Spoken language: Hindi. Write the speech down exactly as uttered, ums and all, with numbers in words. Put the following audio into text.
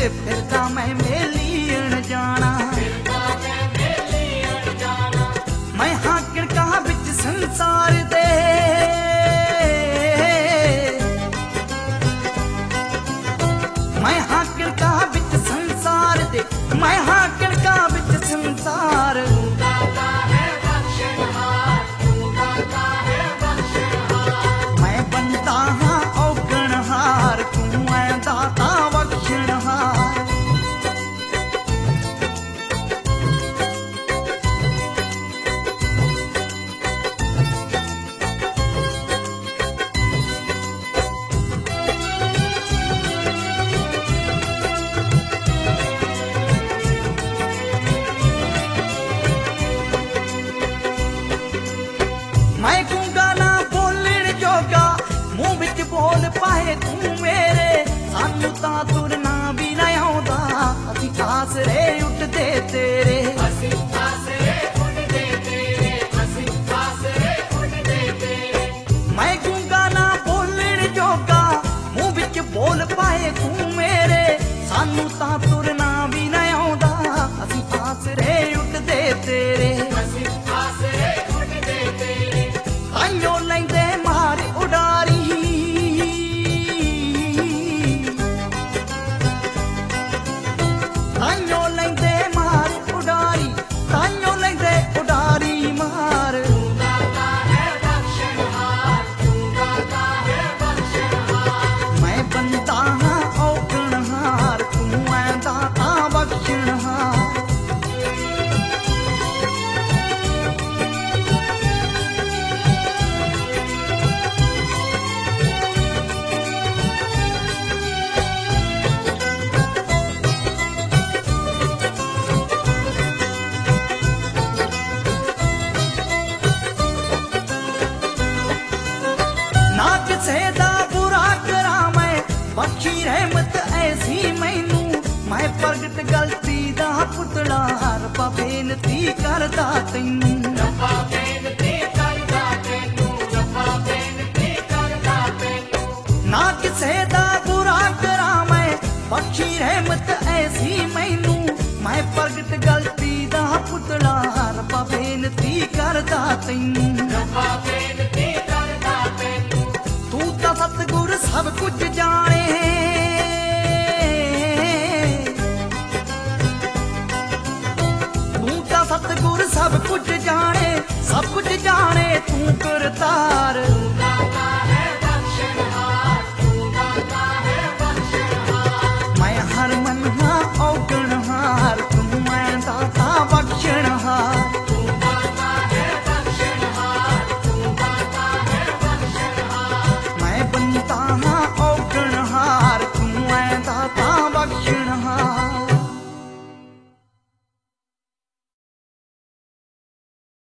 फिरदा मैं मेलीण जाना। मैं हाँ किड़का बिच संसार दे, मैं हाँ किड़का बिच संसार दे, मैं हाँ किड़का बिच संसार। मैं बनता हाँ औगणहार, तू है दाता बख्शणहार। मैं गूंगा ना बोलण जोगा, मुंह विच बोल पाए तू मेरे। सानू तां तुरना भी ना आउंदा, असीं आसरे उठदे तेरे। मैं गूंगा ना बोलण जोगा, मुंह विच बोल पाए तू मेरे। सानू तां तुरना भी ना आउंदा, असीं आसरे उठदे तेरे। ताइयों लैंदे मार उडारी, ताइयों लैंदे मार उडारी, ताइयों लैंदे उडारी मार। मैं बनता हाँ औगणहार, तू है दाता बख्शणहार। ना किसे दा बुरा करा मैं, बख्शी रहमत ऐसी मैनू। मैं प्रगट गलती दा पुतला, रब्बा बेनती करदा तैनू। ना किसे दा बुरा करा मैं, बख्शी रहमत ऐसी मैनू। मैं प्रगट गलती दा पुतला, रब्बा बेनती करदा तैनू। तू तां सतगुर सब कुछ जाने, तू तां सतगुर सब कुछ जाने, सब कुछ जाने तू करतार।